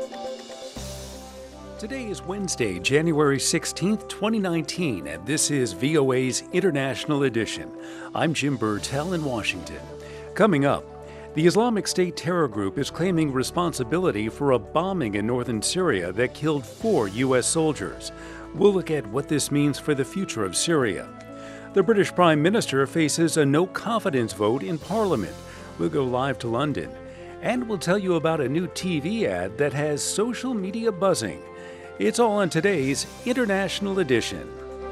Today is Wednesday, January 16th, 2019, and this is VOA's International Edition. I'm Jim Burtell in Washington. Coming up, the Islamic State terror group is claiming responsibility for a bombing in northern Syria that killed 4 U.S. soldiers. We'll look at what this means for the future of Syria. The British Prime Minister faces a no-confidence vote in Parliament. We'll go live to London. And we'll tell you about a new TV ad that has social media buzzing. It's all on today's International Edition.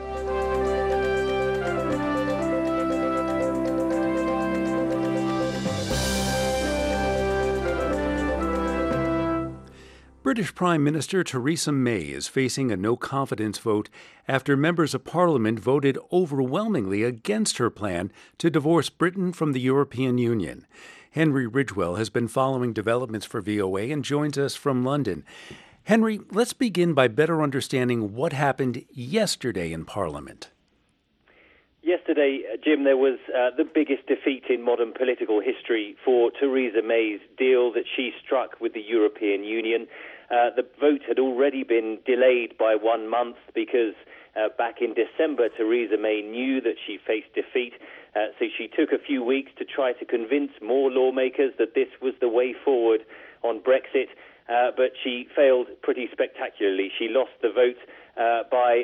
British Prime Minister Theresa May is facing a no-confidence vote after members of Parliament voted overwhelmingly against her plan to divorce Britain from the European Union. Henry Ridgwell has been following developments for VOA and joins us from London. Henry, let's begin by better understanding what happened yesterday in Parliament. Yesterday, Jim, there was the biggest defeat in modern political history for Theresa May's deal that she struck with the European Union. The vote had already been delayed by 1 month because back in December, Theresa May knew that she faced defeat. So she took a few weeks to try to convince more lawmakers that this was the way forward on Brexit. But she failed pretty spectacularly. She lost the vote by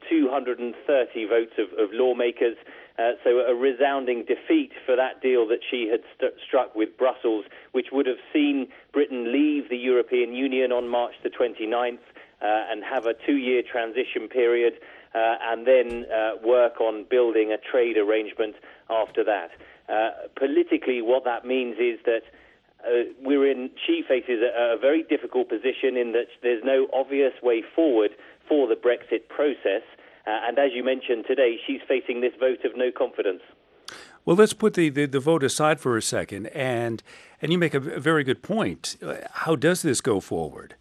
230 votes of lawmakers. So a resounding defeat for that deal that she had struck with Brussels, which would have seen Britain leave the European Union on March the 29th and have a 2-year transition period and then work on building a trade arrangement after that. Politically, what that means is that she faces a very difficult position in that there's no obvious way forward for the Brexit process. And as you mentioned today, she's facing this vote of no confidence. Well, let's put the vote aside for a second. And you make a very good point. How does this go forward?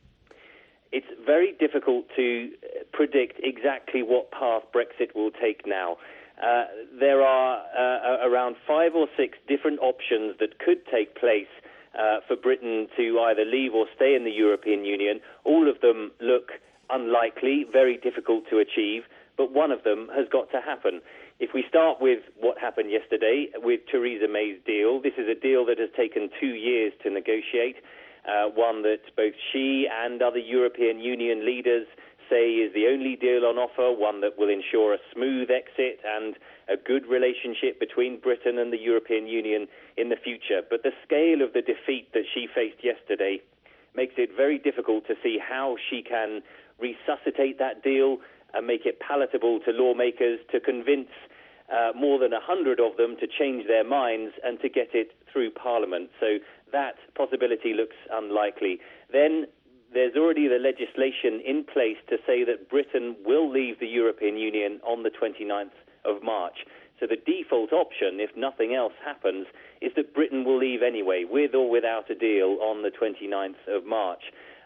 It's very difficult to predict exactly what path Brexit will take now. There are around 5 or 6 different options that could take place for Britain to either leave or stay in the European Union. All of them look unlikely, very difficult to achieve, but one of them has got to happen. If we start with what happened yesterday with Theresa May's deal, this is a deal that has taken 2 years to negotiate, one that both she and other European Union leaders say is the only deal on offer, one that will ensure a smooth exit and a good relationship between Britain and the European Union in the future. But the scale of the defeat that she faced yesterday makes it very difficult to see how she can resuscitate that deal and make it palatable to lawmakers, to convince more than 100 of them to change their minds and to get it through Parliament. So that possibility looks unlikely. Then there's already the legislation in place to say that Britain will leave the European Union on the 29th of March. So the default option, if nothing else happens, is that Britain will leave anyway, with or without a deal, on the 29th of March.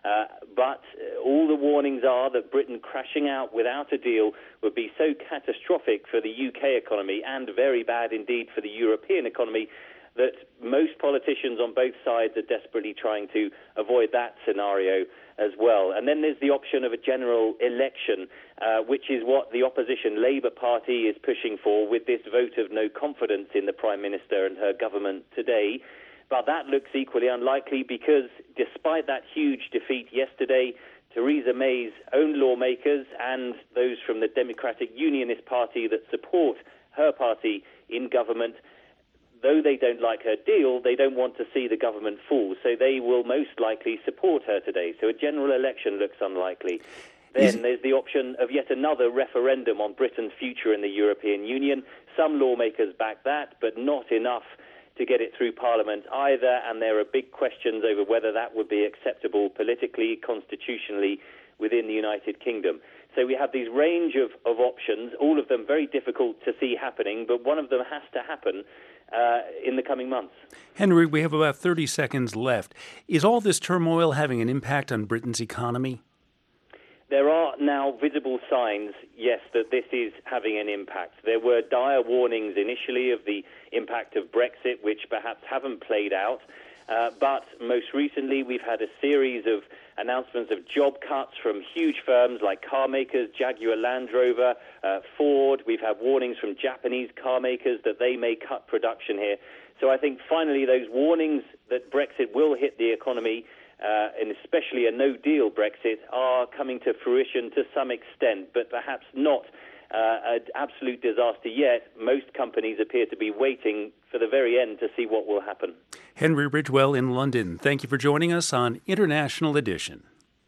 But all the warnings are that Britain crashing out without a deal would be so catastrophic for the UK economy and very bad indeed for the European economy that most politicians on both sides are desperately trying to avoid that scenario as well. And then there's the option of a general election, which is what the opposition Labour Party is pushing for with this vote of no confidence in the Prime Minister and her government today. But that looks equally unlikely because despite that huge defeat yesterday, Theresa May's own lawmakers and those from the Democratic Unionist Party that support her party in government, though they don't like her deal, they don't want to see the government fall. So they will most likely support her today. So a general election looks unlikely. Then there's the option of yet another referendum on Britain's future in the European Union. Some lawmakers back that, but not enough to get it through Parliament either. And there are big questions over whether that would be acceptable politically, constitutionally within the United Kingdom. So we have these range of options, all of them very difficult to see happening, but one of them has to happen in the coming months. Henry, we have about 30 seconds left. Is all this turmoil having an impact on Britain's economy? There are now visible signs, yes, that this is having an impact. There were dire warnings initially of the impact of Brexit, which perhaps haven't played out. But most recently, we've had a series of announcements of job cuts from huge firms like car makers, Jaguar Land Rover, Ford. We've had warnings from Japanese car makers that they may cut production here. So I think finally those warnings that Brexit will hit the economy, and especially a no-deal Brexit, are coming to fruition to some extent, but perhaps not an absolute disaster yet. Most companies appear to be waiting for the very end to see what will happen. Henry Ridgwell in London, thank you for joining us on International Edition.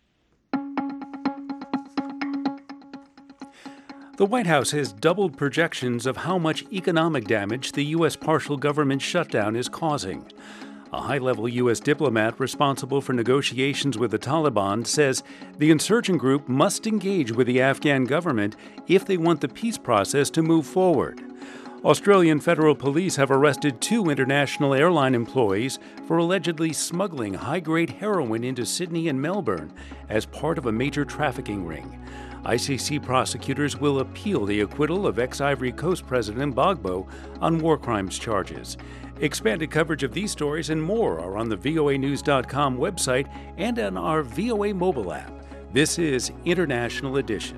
The White House has doubled projections of how much economic damage the U.S. partial government shutdown is causing. A high-level U.S. diplomat responsible for negotiations with the Taliban says the insurgent group must engage with the Afghan government if they want the peace process to move forward. Australian federal police have arrested 2 international airline employees for allegedly smuggling high-grade heroin into Sydney and Melbourne as part of a major trafficking ring. ICC prosecutors will appeal the acquittal of ex-Ivory Coast President Gbagbo on war crimes charges. Expanded coverage of these stories and more are on the voanews.com website and on our VOA mobile app. This is International Edition.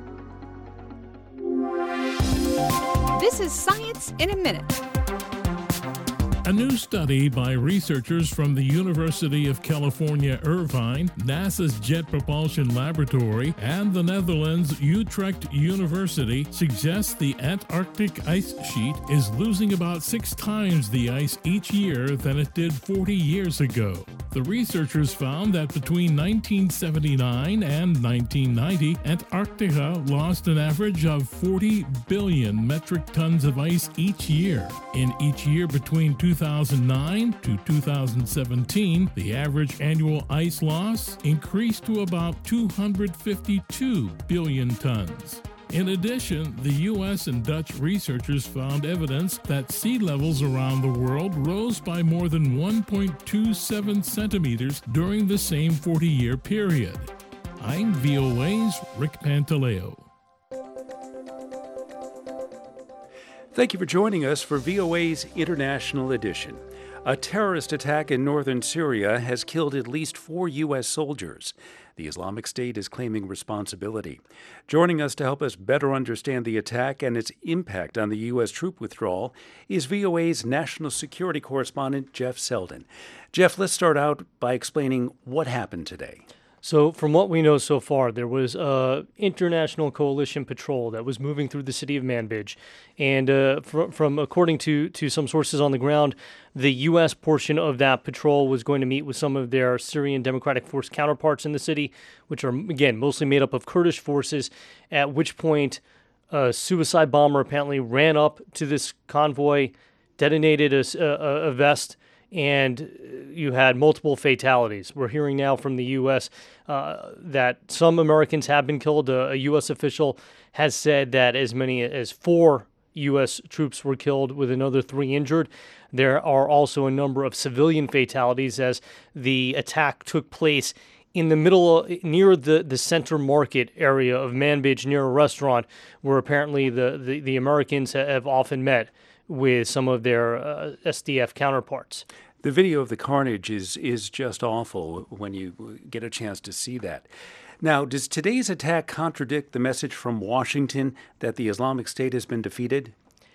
This is Science in a Minute. A new study by researchers from the University of California, Irvine, NASA's Jet Propulsion Laboratory, and the Netherlands' Utrecht University suggests the Antarctic ice sheet is losing about 6 times the ice each year than it did 40 years ago. The researchers found that between 1979 and 1990, Antarctica lost an average of 40 billion metric tons of ice each year. In each year between 2009 to 2017, the average annual ice loss increased to about 252 billion tons. In addition, the U.S. and Dutch researchers found evidence that sea levels around the world rose by more than 1.27 centimeters during the same 40-year period. I'm VOA's Rick Pantaleo. Thank you for joining us for VOA's International Edition. A terrorist attack in northern Syria has killed at least 4 U.S. soldiers. The Islamic State is claiming responsibility. Joining us to help us better understand the attack and its impact on the U.S. troop withdrawal is VOA's national security correspondent, Jeff Selden. Jeff, let's start out by explaining what happened today. So from what we know so far, there was an international coalition patrol that was moving through the city of Manbij. And from according to some sources on the ground, the U.S. portion of that patrol was going to meet with some of their Syrian Democratic Force counterparts in the city, which are, again, mostly made up of Kurdish forces, at which point a suicide bomber apparently ran up to this convoy, detonated a vest, and you had multiple fatalities. We're hearing now from the U.S. That some Americans have been killed. A U.S. official has said that as many as 4 U.S. troops were killed, with another 3 injured. There are also a number of civilian fatalities as the attack took place in the middle, near the center market area of Manbij, near a restaurant where apparently the Americans have often met with some of their SDF counterparts. The video of the carnage is just awful when you get a chance to see that. Now, does today's attack contradict the message from Washington that the Islamic State has been defeated?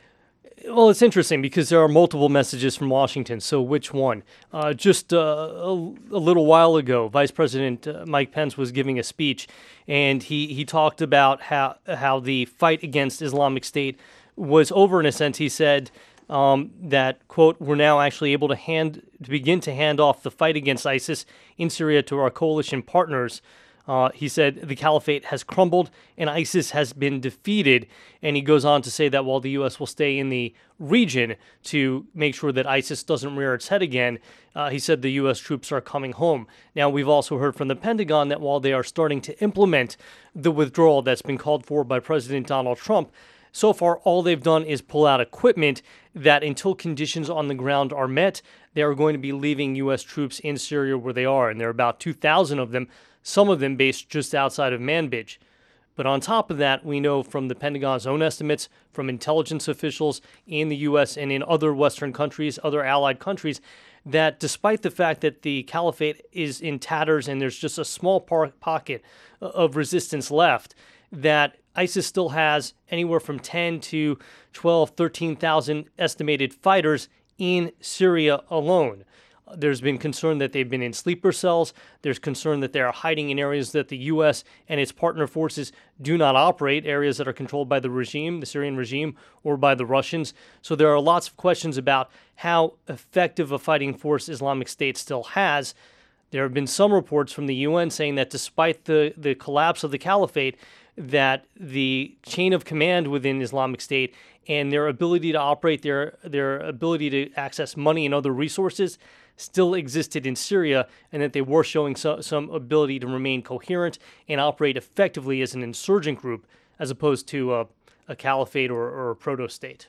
Well, it's interesting because there are multiple messages from Washington. So which one? Just a little while ago, Vice President Mike Pence was giving a speech, and he talked about how the fight against Islamic State was over in a sense. He said that, quote, we're now actually able to begin to hand off the fight against ISIS in Syria to our coalition partners. He said the caliphate has crumbled and ISIS has been defeated. And he goes on to say that while the U.S. will stay in the region to make sure that ISIS doesn't rear its head again, he said the U.S. troops are coming home. Now, we've also heard from the Pentagon that while they are starting to implement the withdrawal that's been called for by President Donald Trump, so far, all they've done is pull out equipment that, until conditions on the ground are met, they are going to be leaving U.S. troops in Syria where they are. And there are about 2,000 of them, some of them based just outside of Manbij. But on top of that, we know from the Pentagon's own estimates, from intelligence officials in the U.S. and in other Western countries, other allied countries, that despite the fact that the caliphate is in tatters and there's just a small pocket of resistance left, that ISIS still has anywhere from 10 to 12, 13,000 estimated fighters in Syria alone. There's been concern that they've been in sleeper cells. There's concern that they are hiding in areas that the U.S. and its partner forces do not operate, areas that are controlled by the regime, the Syrian regime, or by the Russians. So there are lots of questions about how effective a fighting force Islamic State still has. There have been some reports from the UN saying that despite the collapse of the caliphate, that the chain of command within Islamic State and their ability to operate, their ability to access money and other resources still existed in Syria, and that they were showing some ability to remain coherent and operate effectively as an insurgent group as opposed to a caliphate or a proto-state.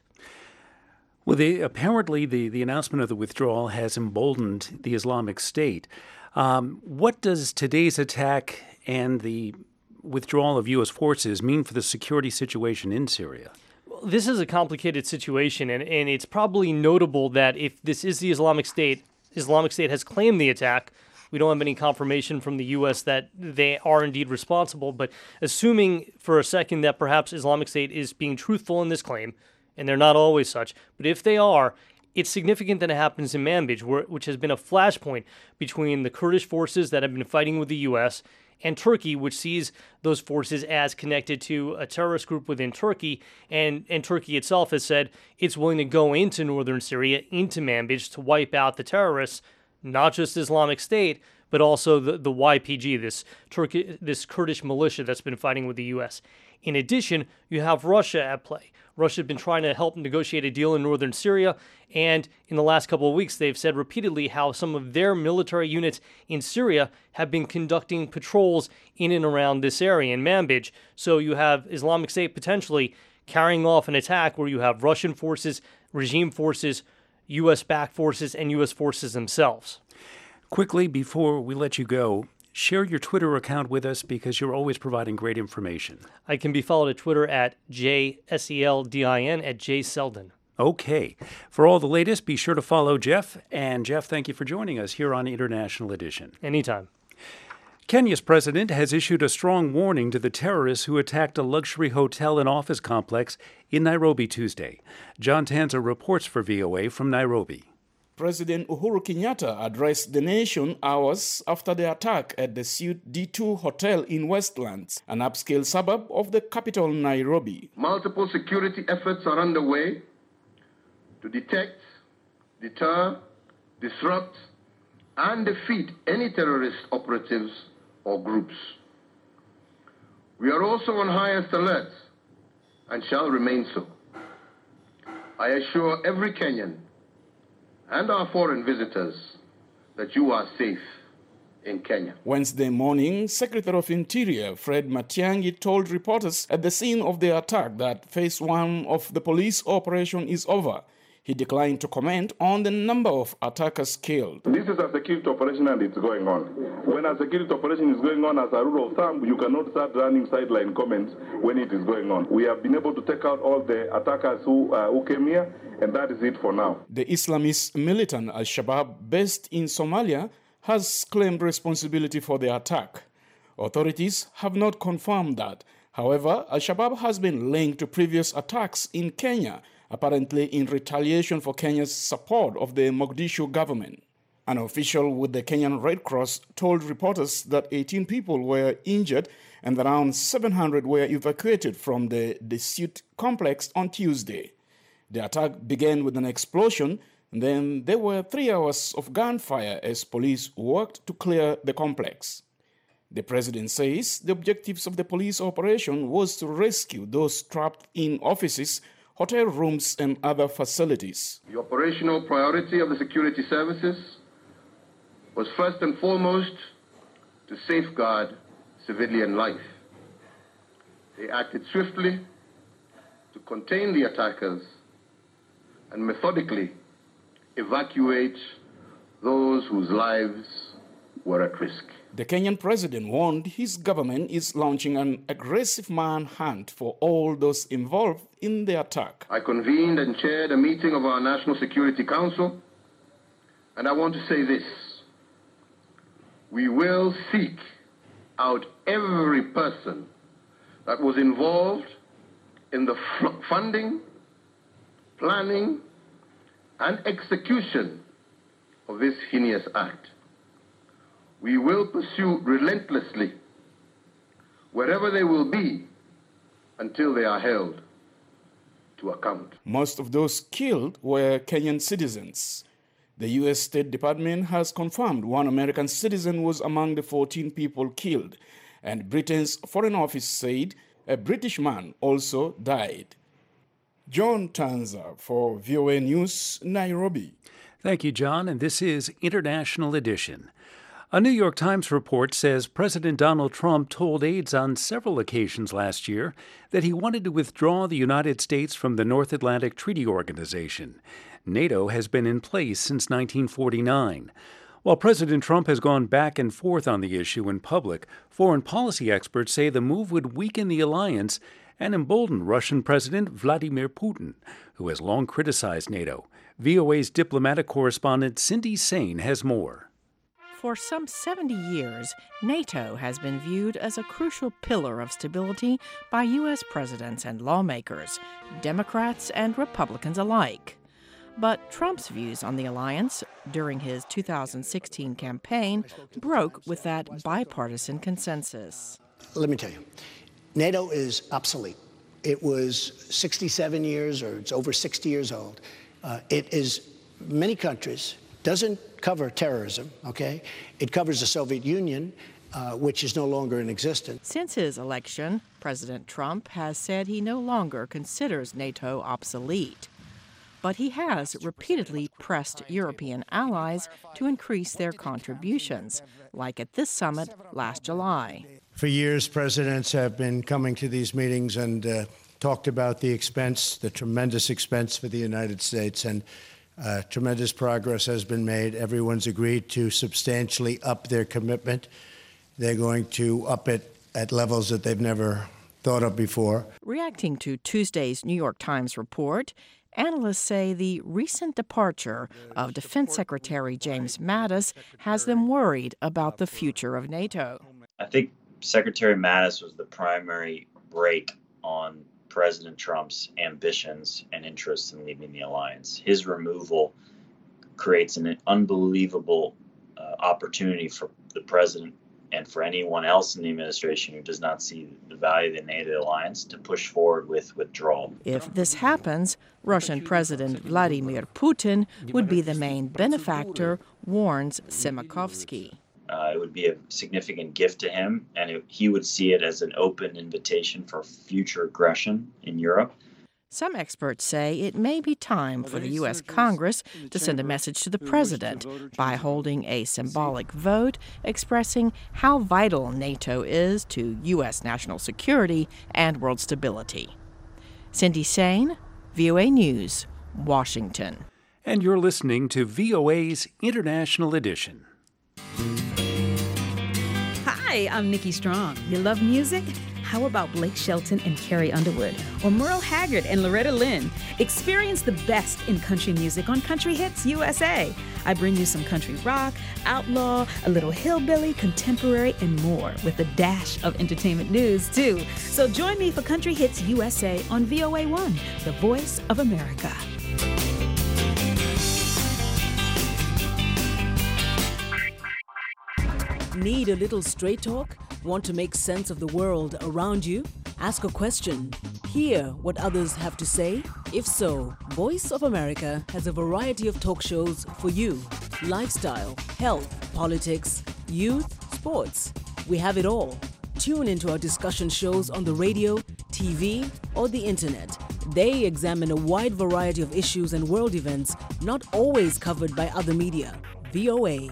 Well, apparently the announcement of the withdrawal has emboldened the Islamic State. What does today's attack and the withdrawal of U.S. forces mean for the security situation in Syria? Well, this is a complicated situation, and it's probably notable that if this is the Islamic State has claimed the attack. We don't have any confirmation from the U.S. that they are indeed responsible, but assuming for a second that perhaps Islamic State is being truthful in this claim, and they're not always such, but if they are, it's significant that it happens in Manbij, which has been a flashpoint between the Kurdish forces that have been fighting with the U.S. and Turkey, which sees those forces as connected to a terrorist group within Turkey, and Turkey itself has said it's willing to go into northern Syria, into Manbij, to wipe out the terrorists, not just Islamic State, but also the YPG, this Kurdish militia that's been fighting with the U.S. In addition, you have Russia at play. Russia has been trying to help negotiate a deal in northern Syria, and in the last couple of weeks, they've said repeatedly how some of their military units in Syria have been conducting patrols in and around this area in Manbij. So you have Islamic State potentially carrying off an attack where you have Russian forces, regime forces, U.S.-backed forces, and U.S. forces themselves. Quickly, before we let you go, share your Twitter account with us because you're always providing great information. I can be followed at Twitter at JSELDIN at JSeldin. Okay. For all the latest, be sure to follow Jeff. And Jeff, thank you for joining us here on International Edition. Anytime. Kenya's president has issued a strong warning to the terrorists who attacked a luxury hotel and office complex in Nairobi Tuesday. John Tanza reports for VOA from Nairobi. President Uhuru Kenyatta addressed the nation hours after the attack at the Suite D2 Hotel in Westlands, an upscale suburb of the capital, Nairobi. Multiple security efforts are underway to detect, deter, disrupt, and defeat any terrorist operatives or groups. We are also on highest alert and shall remain so. I assure every Kenyan and our foreign visitors that you are safe in Kenya. Wednesday morning, Secretary of Interior Fred Matiang'i told reporters at the scene of the attack that phase 1 of the police operation is over. He declined to comment on the number of attackers killed. This is a security operation and it's going on. When a security operation is going on, as a rule of thumb, you cannot start running sideline comments when it is going on. We have been able to take out all the attackers who came here, and that is it for now. The Islamist militant Al-Shabaab, based in Somalia, has claimed responsibility for the attack. Authorities have not confirmed that. However, Al-Shabaab has been linked to previous attacks in Kenya, apparently in retaliation for Kenya's support of the Mogadishu government. An official with the Kenyan Red Cross told reporters that 18 people were injured and around 700 were evacuated from the Suite complex on Tuesday. The attack began with an explosion, and then there were 3 hours of gunfire as police worked to clear the complex. The president says the objectives of the police operation was to rescue those trapped in offices, hotel rooms, and other facilities. The operational priority of the security services was first and foremost to safeguard civilian life. They acted swiftly to contain the attackers and methodically evacuate those whose lives were at risk. The Kenyan president warned his government is launching an aggressive manhunt for all those involved in the attack. I convened and chaired a meeting of our National Security Council And I want to say this. We will seek out every person that was involved in the funding, planning, and execution of this heinous act. We will pursue relentlessly wherever they will be until they are held to account. Most of those killed were Kenyan citizens. The U.S. State Department has confirmed one American citizen was among the 14 people killed, and Britain's Foreign Office said a British man also died. John Tanza for VOA News, Nairobi. Thank you, John, and this is International Edition. A New York Times report says President Donald Trump told aides on several occasions last year that he wanted to withdraw the United States from the North Atlantic Treaty Organization. NATO has been in place since 1949. While President Trump has gone back and forth on the issue in public, foreign policy experts say the move would weaken the alliance and embolden Russian President Vladimir Putin, who has long criticized NATO. VOA's diplomatic correspondent Cindy Sain has more. For some 70 years, NATO has been viewed as a crucial pillar of stability by U.S. presidents and lawmakers, Democrats and Republicans alike. But Trump's views on the alliance during his 2016 campaign broke with that bipartisan consensus. Let me tell you, NATO is obsolete. It was 67 years, or it's over 60 years old. It is, many countries, doesn't cover terrorism, okay? It covers the Soviet Union, which is no longer in existence. Since his election, President Trump has said he no longer considers NATO obsolete. But he has repeatedly pressed European allies to increase their contributions, like at this summit last July. For years, presidents have been coming to these meetings and talked about the expense, the tremendous expense for the United States, and tremendous progress has been made. Everyone's agreed to substantially up their commitment. They're going to up it at levels that they've never thought of before. Reacting to Tuesday's New York Times report, analysts say the recent departure of Defense Secretary James Mattis has them worried about the future of NATO. I think Secretary Mattis was the primary brake on President Trump's ambitions and interests in leaving the alliance. His removal creates an unbelievable opportunity for the president and for anyone else in the administration who does not see the value of the NATO alliance to push forward with withdrawal. If this happens, Russian President Vladimir Putin would be the main benefactor, warns Simakovsky. It would be a significant gift to him, and he would see it as an open invitation for future aggression in Europe. Some experts say it may be time for the U.S. Congress to send a message to the president by holding a symbolic vote expressing how vital NATO is to U.S. national security and world stability. Cindy Sain, VOA News, Washington. And you're listening to VOA's International Edition. Hi, I'm Nikki Strong. You love music? How about Blake Shelton and Carrie Underwood? Or Merle Haggard and Loretta Lynn? Experience the best in country music on Country Hits USA. I bring you some country rock, outlaw, a little hillbilly, contemporary, and more, with a dash of entertainment news, too. So join me for Country Hits USA on VOA1, the voice of America. Need a little straight talk? Want to make sense of the world around you? Ask a question. Hear what others have to say? If so, Voice of America has a variety of talk shows for you. Lifestyle, health, politics, youth, sports. We have it all. Tune into our discussion shows on the radio, TV, or the internet. They examine a wide variety of issues and world events not always covered by other media. VOA.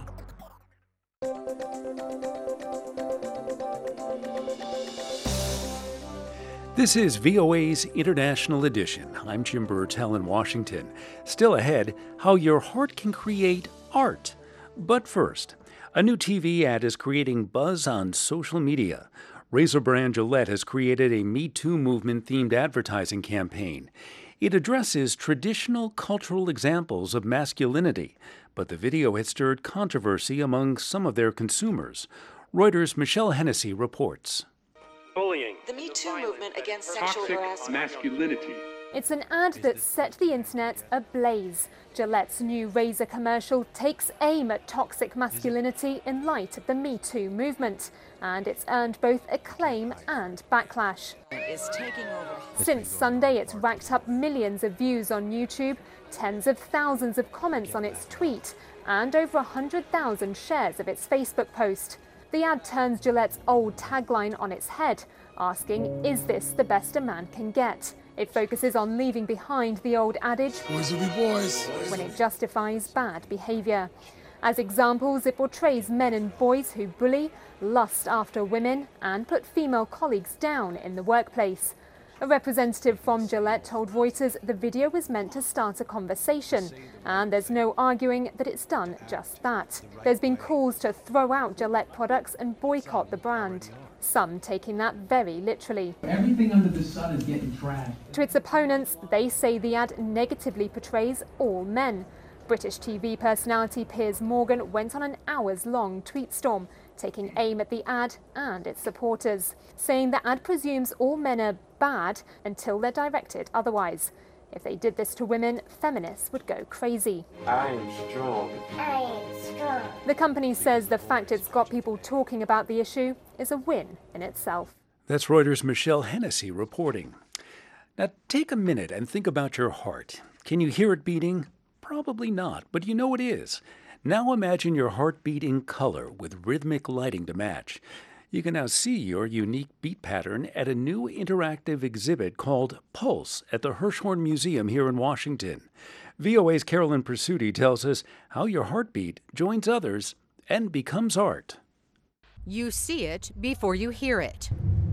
This is VOA's International Edition. I'm Jim Burtell in Washington. Still ahead, how your heart can create art. But first, a new TV ad is creating buzz on social media. Razor Brand Gillette has created a Me Too movement-themed advertising campaign. It addresses traditional cultural examples of masculinity, but the video had stirred controversy among some of their consumers. Reuters' Michelle Hennessy reports. Bullying. The Me Too movement against sexual harassment. Masculinity. It's an ad that set the internet ablaze. Gillette's new razor commercial takes aim at toxic masculinity in light of the Me Too movement, and it's earned both acclaim and backlash. Is taking over. Since Sunday, it's racked up millions of views on YouTube, tens of thousands of comments on its tweet, and over 100,000 shares of its Facebook post. The ad turns Gillette's old tagline on its head, asking, "Is this the best a man can get?" It focuses on leaving behind the old adage, "Boys will be boys," when it justifies bad behaviour. As examples, it portrays men and boys who bully, lust after women, and put female colleagues down in the workplace. A representative from Gillette told Reuters the video was meant to start a conversation, and there's no arguing that it's done just that. There's been calls to throw out Gillette products and boycott the brand, some taking that very literally. Everything under the sun is getting trashed. To its opponents, they say the ad negatively portrays all men. British TV personality Piers Morgan went on an hours-long tweet storm, taking aim at the ad and its supporters, saying the ad presumes all men are bad until they're directed otherwise. If they did this to women, feminists would go crazy. I am strong. I am strong. The company says the fact it's got people talking about the issue is a win in itself. That's Reuters' Michelle Hennessy reporting. Now take a minute and think about your heart. Can you hear it beating? Probably not, but you know it is. Now imagine your heartbeat in color with rhythmic lighting to match. You can now see your unique beat pattern at a new interactive exhibit called Pulse at the Hirshhorn Museum here in Washington. VOA's Carolyn Pursuti tells us how your heartbeat joins others and becomes art. You see it before you hear it.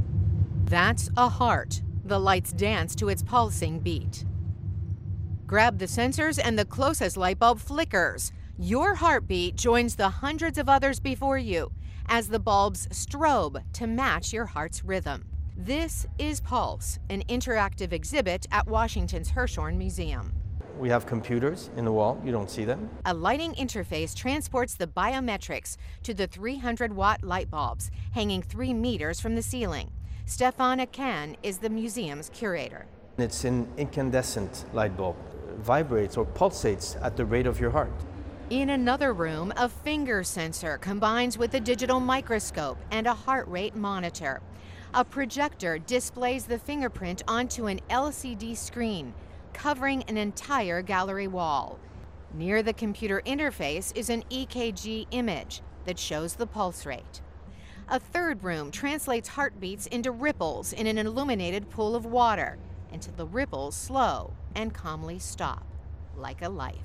That's a heart. The lights dance to its pulsing beat. Grab the sensors and the closest light bulb flickers. Your heartbeat joins the hundreds of others before you as the bulbs strobe to match your heart's rhythm. This is Pulse, an interactive exhibit at Washington's Hirshhorn Museum. We have computers in the wall. You don't see them. A lighting interface transports the biometrics to the 300-watt light bulbs hanging 3 meters from the ceiling. Stefan Akan is the museum's curator. It's an incandescent light bulb. It vibrates or pulsates at the rate of your heart. In another room, a finger sensor combines with a digital microscope and a heart rate monitor. A projector displays the fingerprint onto an LCD screen, covering an entire gallery wall. Near the computer interface is an EKG image that shows the pulse rate. A third room translates heartbeats into ripples in an illuminated pool of water until the ripples slow and calmly stop, like a life.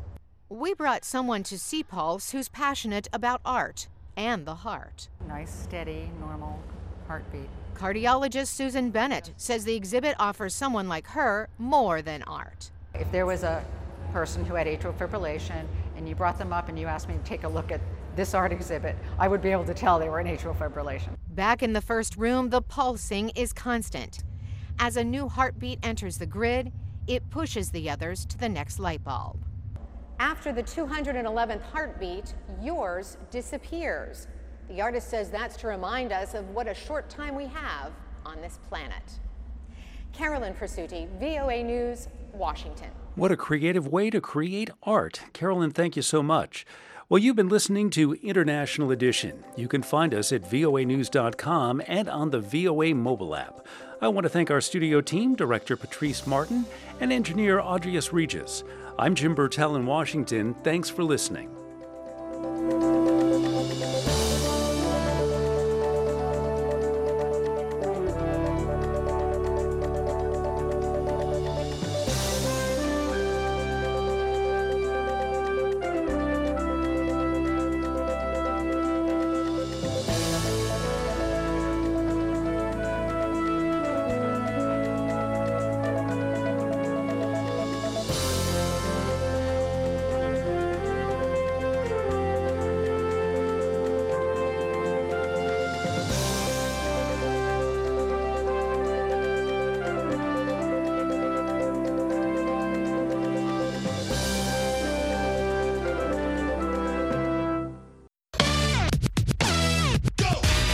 We brought someone to see Pulse who's passionate about art and the heart. Nice, steady, normal heartbeat. Cardiologist Susan Bennett says the exhibit offers someone like her more than art. If there was a person who had atrial fibrillation and you brought them up and you asked me to take a look at this art exhibit, I would be able to tell they were in atrial fibrillation. Back in the first room, the pulsing is constant. As a new heartbeat enters the grid, it pushes the others to the next light bulb. After the 211th heartbeat, yours disappears. The artist says that's to remind us of what a short time we have on this planet. Carolyn Pursuti, VOA News, Washington. What a creative way to create art. Carolyn, thank you so much. Well, you've been listening to International Edition. You can find us at voanews.com and on the VOA mobile app. I want to thank our studio team, Director Patrice Martin and Engineer Audrius Regis. I'm Jim Burtell in Washington. Thanks for listening.